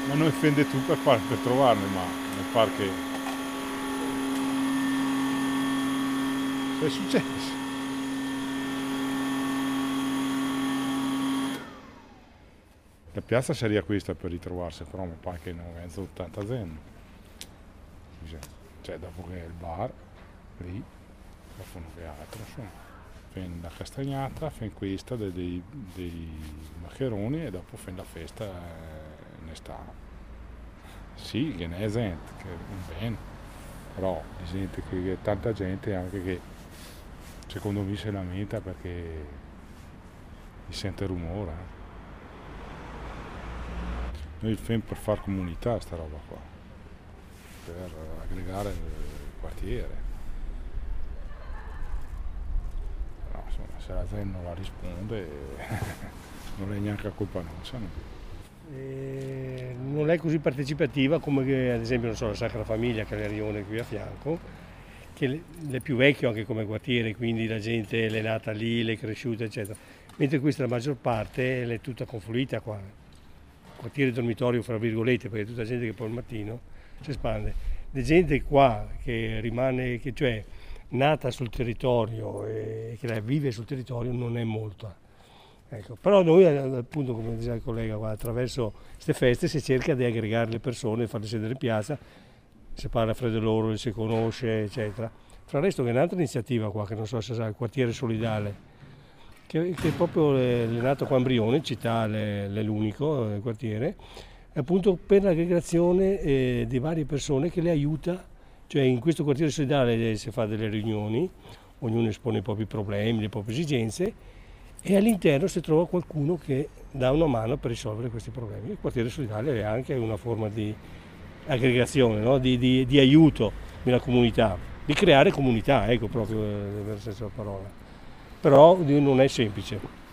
Ma non offende tu per trovarne, ma nel par che... Cosa è successo? La piazza sarebbe questa per ritrovarsi, però mi pare che non è 80 zen. Cioè, dopo che è il bar, lì, dopo non che altro, insomma. Fin la castagnata, fin questa dei maccheroni e dopo fin la festa ne sta. Sì, che ne è gente, che è bene, però è gente che tanta gente anche che secondo me si lamenta perché si sente rumore. Noi il FEM per far comunità sta roba qua, per aggregare il quartiere. No, insomma, se la ZEN non la risponde non è neanche colpa nostra. Non è così partecipativa come che, ad esempio, non so, la Sacra Famiglia che è il rione qui a fianco, che è più vecchio anche come quartiere, quindi la gente è nata lì, è cresciuta, eccetera. Mentre questa la maggior parte è tutta confluita qua. Quartiere dormitorio, fra virgolette, perché è tutta gente che poi al mattino si espande. La gente qua che rimane, che cioè nata sul territorio e che vive sul territorio non è molta. Ecco. Però noi appunto, come diceva il collega, attraverso queste feste si cerca di aggregare le persone, farle sedere in piazza, si parla fra di loro, si conosce, eccetera. Fra il resto che è un'altra iniziativa qua, che non so se sa, il quartiere solidale, che è proprio è nato qua a Brione, città è l'unico quartiere, appunto per l'aggregazione di varie persone che le aiuta, cioè in questo quartiere solidale si fa delle riunioni, ognuno espone i propri problemi, le proprie esigenze e all'interno si trova qualcuno che dà una mano per risolvere questi problemi. Il quartiere solidale è anche una forma di aggregazione, no? di aiuto nella comunità, di creare comunità, ecco proprio nel senso della parola. Però non è semplice.